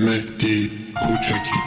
مهدی کوچکی.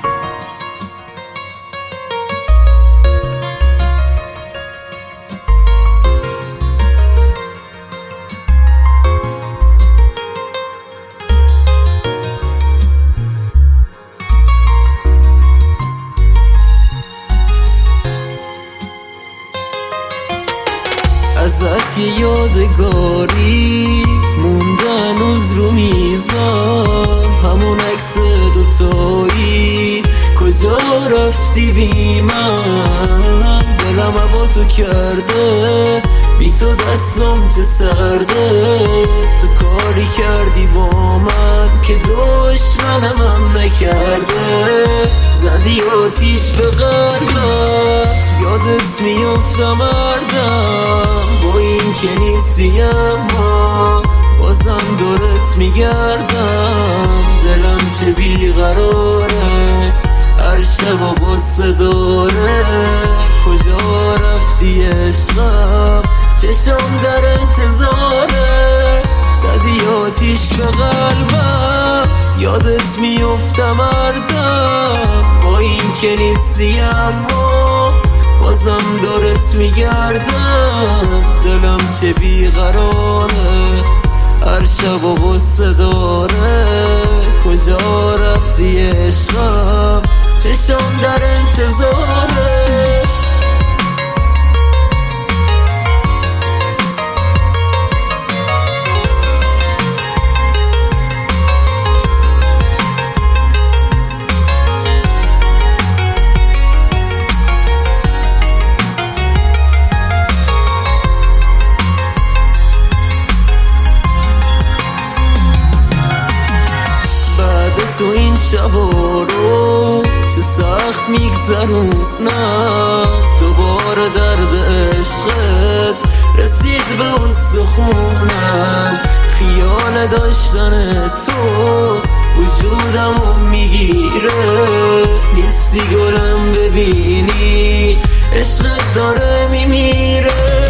ازت یه یادگاری مونده هنوز رو میزان، همون عکس دوتایی کجا رفتی بی من؟ دلم با تو کرده، بی تو دستم چه سرده. تو کاری کردی با من که دشمنم نکرده، زدی آتیش به قلبم، یادت میفتم مردم. با این که نیستی اما بازم دورت میگردم، دلم چه بیقراره، هر شب و غصه داره. کجا رفتی عشقم؟ چشم در انتظاره، زدی آتیش به قلبم، یادت میفتم مردم. با این که نیستی اما بازم دورت میگردم، دلم چه بیقراره، هر شب و غصه داره. کجا رفتی عشقم؟ چشم در انتظاره. تو این شبا رو چه سخت میگذرونم، دوباره درد عشقت رسید به استخونم. خیال داشتن تو وجودمو میگیره، نیستی گلم ببینی عشقت داره میمیره.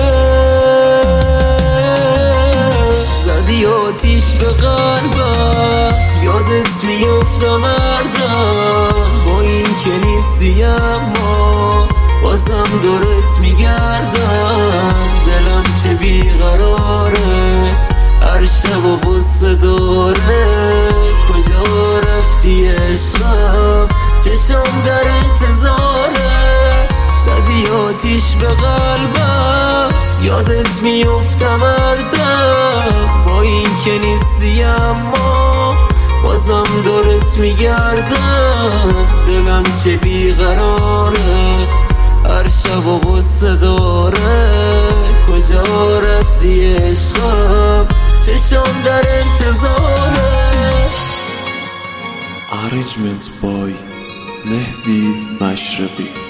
زدی آتیش به قلبم، یادت میفتم مردم. با این که نیستی اما بازم دورت میگردم، دلم چه بیقراره، هر شب و غصه داره. کجا رفتی عشقم؟ چشم در انتظاره، زدی آتیش به قلبم، یادت میفتم مردم. با این که نیستی اما بازم دورت میگردم، دلم چه بیقراره، هر شب و غصه داره. کجا رفتی عشقم؟ چشم در انتظاره. Arrangement by مهدی مشرقی.